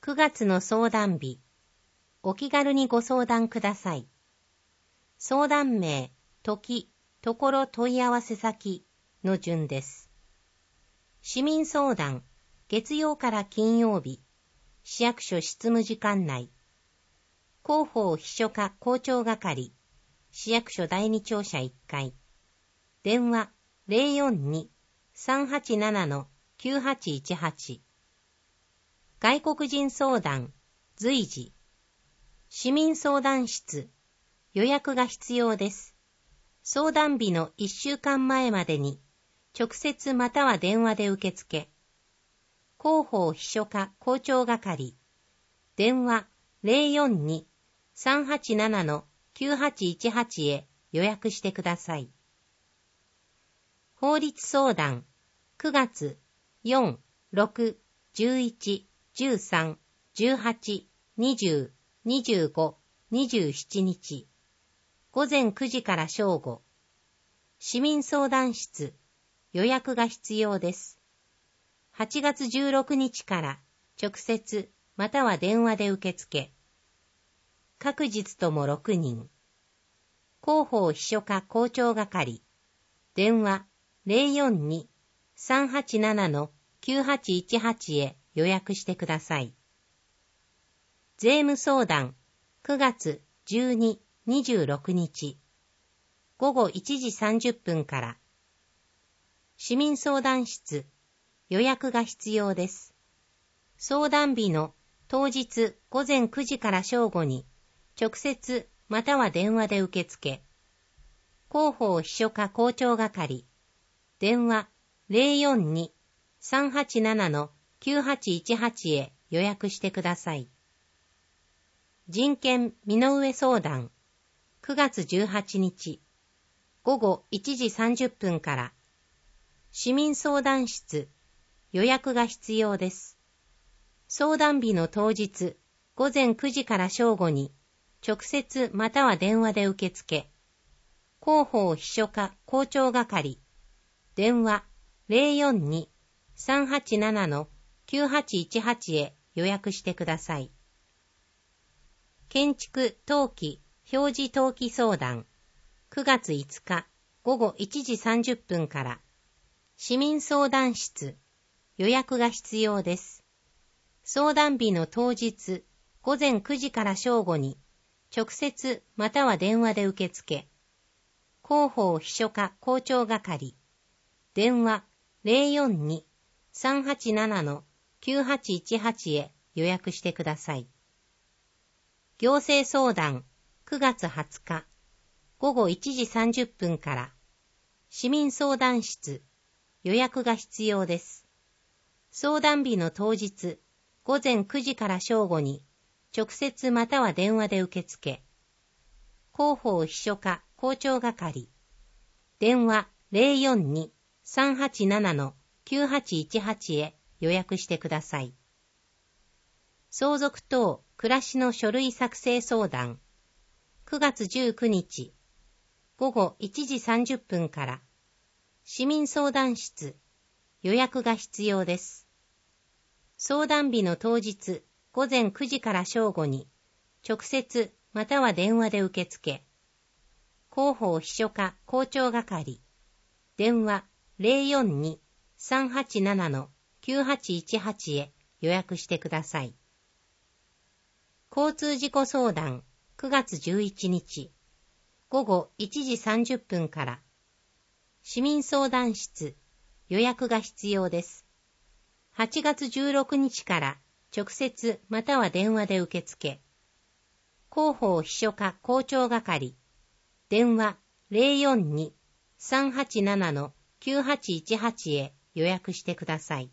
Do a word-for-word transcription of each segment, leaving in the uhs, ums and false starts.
くがつの相談日。お気軽にご相談ください。相談名、時、ところ問い合わせ先の順です。市民相談、月曜から金曜日、市役所執務時間内。広報秘書課校長係、市役所だいに庁舎いっかい。電話 ゼロよんに さんはちなな きゅうはちいちはち。外国人相談、随時。市民相談室、予約が必要です。相談日のいっしゅうかんまえまでに、直接または電話で受付。広報秘書課校長係、電話 ゼロよんに さんはちなな きゅうはちいちはち へ予約してください。法律相談、くがつよん、ろく、じゅういち、じゅうさん、じゅうはち、にじゅう、にじゅうご、にじゅうしちにち。午前くじから正午。市民相談室、予約が必要です。はちがつじゅうろくにちから直接または電話で受付。各日ともろくにん。広報秘書課校長係。電話 ゼロよんに さんはちなな きゅうはちいちはち へ予約してください。税務相談、くがつじゅうに、にじゅうろくにち。午後いちじさんじゅっぷんから。市民相談室、予約が必要です。相談日の当日午前くじから正午に、直接または電話で受付。広報秘書課校長係。電話 ゼロよんに さんはちなな きゅうはちいちはち へ予約してください。人権身の上相談、くがつじゅうはちにち、午後いちじさんじゅっぷんから。市民相談室、予約が必要です。相談日の当日、午前くじから正午に、直接または電話で受付。広報秘書課校長係。電話 ゼロよんに さんはちなな きゅうはちいちはち へ予約してください。建築登記表示登記相談、くがついつか午後いちじさんじゅっぷんから。市民相談室、予約が必要です。相談日の当日、午前くじから正午に、直接または電話で受付。広報秘書課校長係。電話 ゼロよんに さんはちなな きゅうはちいちはち へ予約してください。行政相談、くがつはつか、午後いちじさんじゅっぷんから。市民相談室、予約が必要です。相談日の当日、午前くじから正午に、直接または電話で受付。広報秘書課校長係。電話 ゼロよんに さんはちなな きゅうはちいちはち へ予約してください。相続等暮らしの書類作成相談、くがつじゅうくにち、午後いちじさんじゅっぷんから。市民相談室、予約が必要です。相談日の当日、午前くじから正午に、直接または電話で受付。広報秘書課校長係。電話 ゼロよんに さんはちなな きゅうはちいちはち へ予約してください。交通事故相談、くがつじゅういちにち、午後いちじさんじゅっぷんから。市民相談室、予約が必要です。はちがつじゅうろくにちから直接または電話で受付。広報秘書課校長係。電話 ゼロよんに さんはちなな きゅうはちいちはち へ予約してください。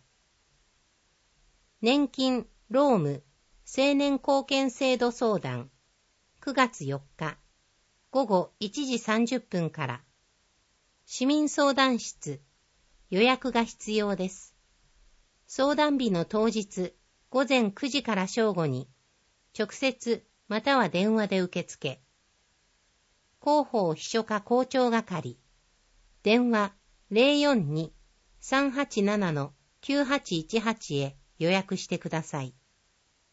年金、労務、青年貢献制度相談、くがつよっか、午後いちじさんじゅっぷんから。市民相談室、予約が必要です。相談日の当日、午前くじから正午に、直接または電話で受付。広報秘書課校長係。電話 ゼロよんに さんはちなな きゅうはちいちはち へ予約してください。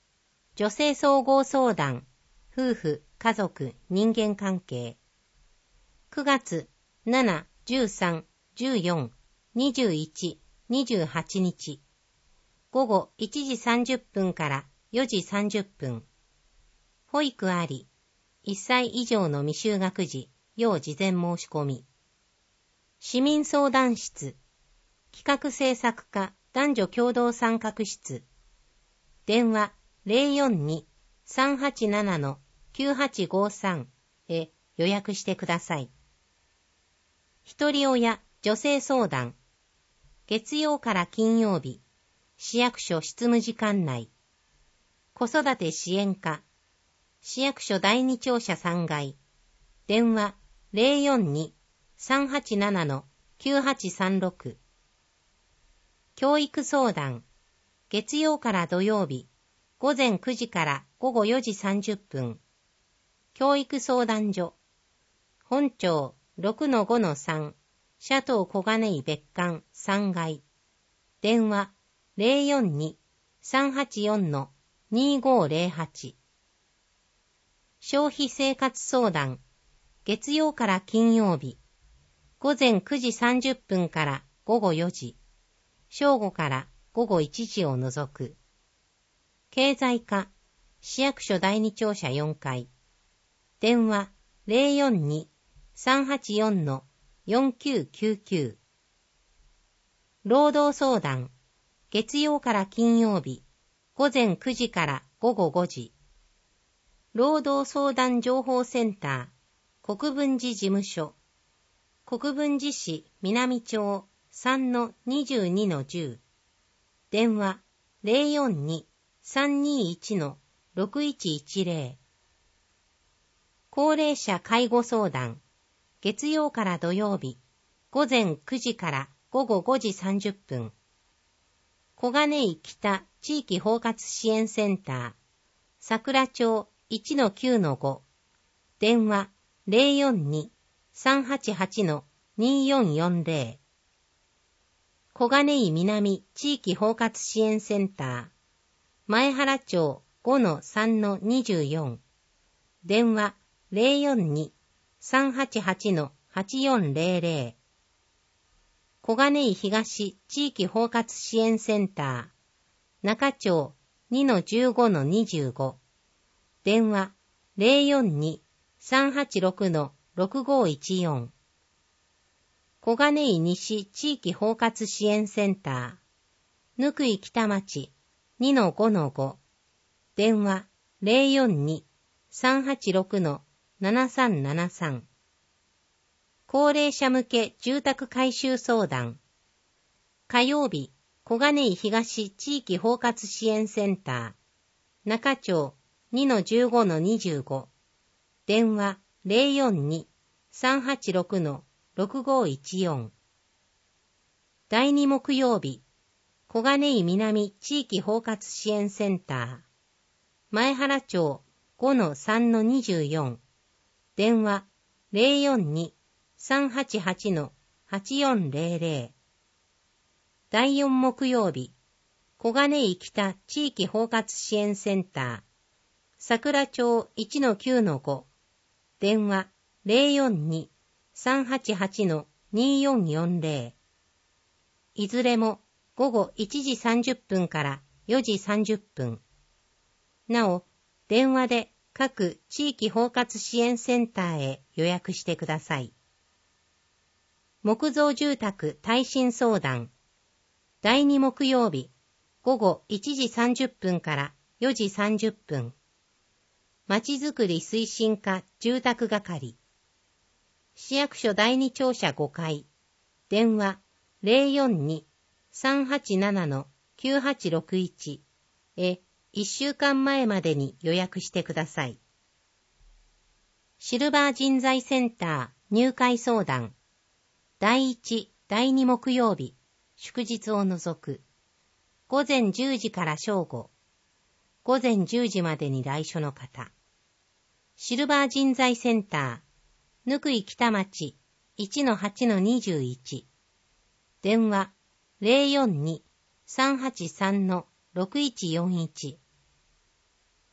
女性総合相談、夫婦、家族、人間関係。くがつなな、じゅうさん、じゅうよん、にじゅういち、にじゅうはちにち。午後いちじさんじゅっぷんからよじさんじゅっぷん。保育あり。いっさい以上の未就学児、要事前申し込み。市民相談室。企画制作課男女共同参画室。電話 ゼロよんに さんはちなな きゅうはちごさん へ予約してください。一人親女性相談。月曜から金曜日、市役所執務時間内。子育て支援課。市役所だいに庁舎さんがい。電話 ゼロよんに さんはちなな きゅうはちさんろく。教育相談。月曜から土曜日、ごぜんくじからごごよじさんじゅっぷん。教育相談所。本庁 ろくのごのさん、シャトー小金井別館さんがい。電話 ゼロよんに さんはちよん にごゼロはち。消費生活相談。月曜から金曜日、ごぜんくじさんじゅっぷんからごごよじ、正午からごごいちじを除く。経済課、市役所だいに庁舎よんかい。電話 ゼロよんに さんはちよん よんきゅうきゅうきゅう。労働相談。月曜から金曜日、ごぜんくじからごごごじ。労働相談情報センター、国分寺事務所。国分寺市南町 さんのにじゅうにのじゅう。電話 ゼロよんに さんにいち ろくいちいちゼロ。高齢者介護相談。月曜から土曜日、ごぜんくじからごごごじさんじゅっぷん。小金井北地域包括支援センター、桜町 いちのきゅうのご。電話 ゼロよんに さんはちはち によんよんゼロ。小金井南地域包括支援センター、前原町 ごのさんのにじゅうよん。電話 ゼロよんに さんはちはち はちよんゼロゼロ。小金井東地域包括支援センター、中町 にのじゅうごのにじゅうご。電話 ゼロよんに さんはちろく ろくごいちよん。小金井西地域包括支援センター、貫井北町 にのごのご。電話 ゼロよんに さんはちろく ななさんななさん。高齢者向け住宅改修相談。火曜日、小金井東地域包括支援センター、中町 にのじゅうごのにじゅうご。電話 ゼロよんに さんはちろく ろくごいちよん。だいに木曜日、小金井南地域包括支援センター、前原町 ごのさんのにじゅうよん。電話 ゼロよんに さんはちはち はちよんゼロゼロ。だいよん木曜日、小金井北地域包括支援センター、桜町 いちのきゅうのご。電話 ゼロよんに さんはちはち によんよんゼロ。いずれも午後いちじさんじゅっぷんからよじさんじゅっぷん。なお、電話で各地域包括支援センターへ予約してください。木造住宅耐震相談。だいに木曜日、午後いちじさんじゅっぷんからよじさんじゅっぷん。まちづくり推進課住宅係。市役所だいに庁舎ごかい。電話 ゼロよんに さんはちなな きゅうはちろくいち へいっしゅうかんまえまでに予約してください。シルバー人材センター入会相談。だいいち、だいに木曜日、祝日を除く。ごぜんじゅうじから正午。ごぜんじゅうじまでに来所の方。シルバー人材センター、貫井北町 いちのはちのにじゅういち。電話 ゼロよんに さんはちさん ろくいちよんいち。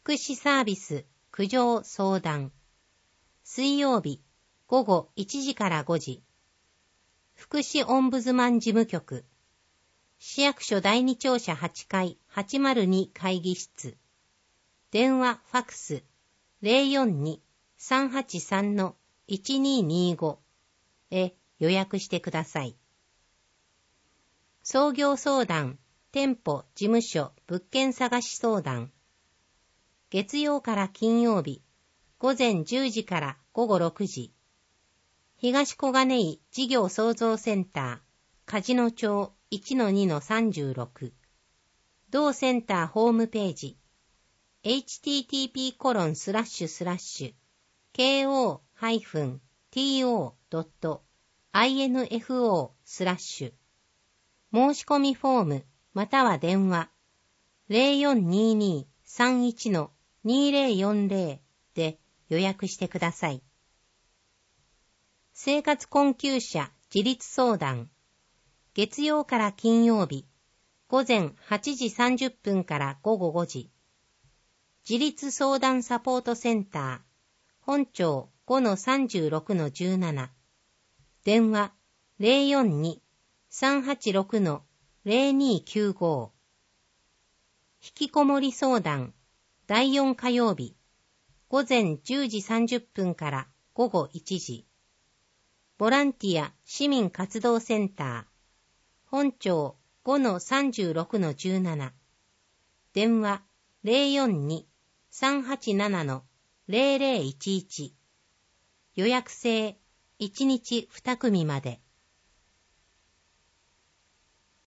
福祉サービス苦情相談。水曜日午後いちじからごじ。福祉オンブズマン事務局。市役所だいに庁舎はちかいはちまるに会議室。電話ファクス ゼロよんに さんはちさん いちににご へ予約してください。創業相談、店舗、事務所、物件探し相談。月曜から金曜日、午前じゅうじから午後ろくじ。東小金井事業創造センター、梶野町 いちのにのさんじゅうろく。同センターホームページ、エイチティーティーピーコロンスラッシュスラッシュケーオーハイフンティーオードットアイエヌエフオースラッシュ申し込みフォームまたは電話 ゼロよんにーにーさんいちのにーゼロよんゼロ で予約してください。生活困窮者自立相談。月曜から金曜日、午前はちじさんじゅっぷんから午後ごじ。自立相談サポートセンター、本町 ごのさんじゅうろくのじゅうなな。電話 ゼロよんに さんはちろくのゼロにきゅうご。引きこもり相談、だいよん火曜日、午前じゅうじさんじゅっぷんから午後いちじ。ボランティア市民活動センター、本町 ごのさんじゅうろくのじゅうなな。電話 ゼロよんに さんはちななのゼロゼロいちいち。予約制いちにちにくみまで。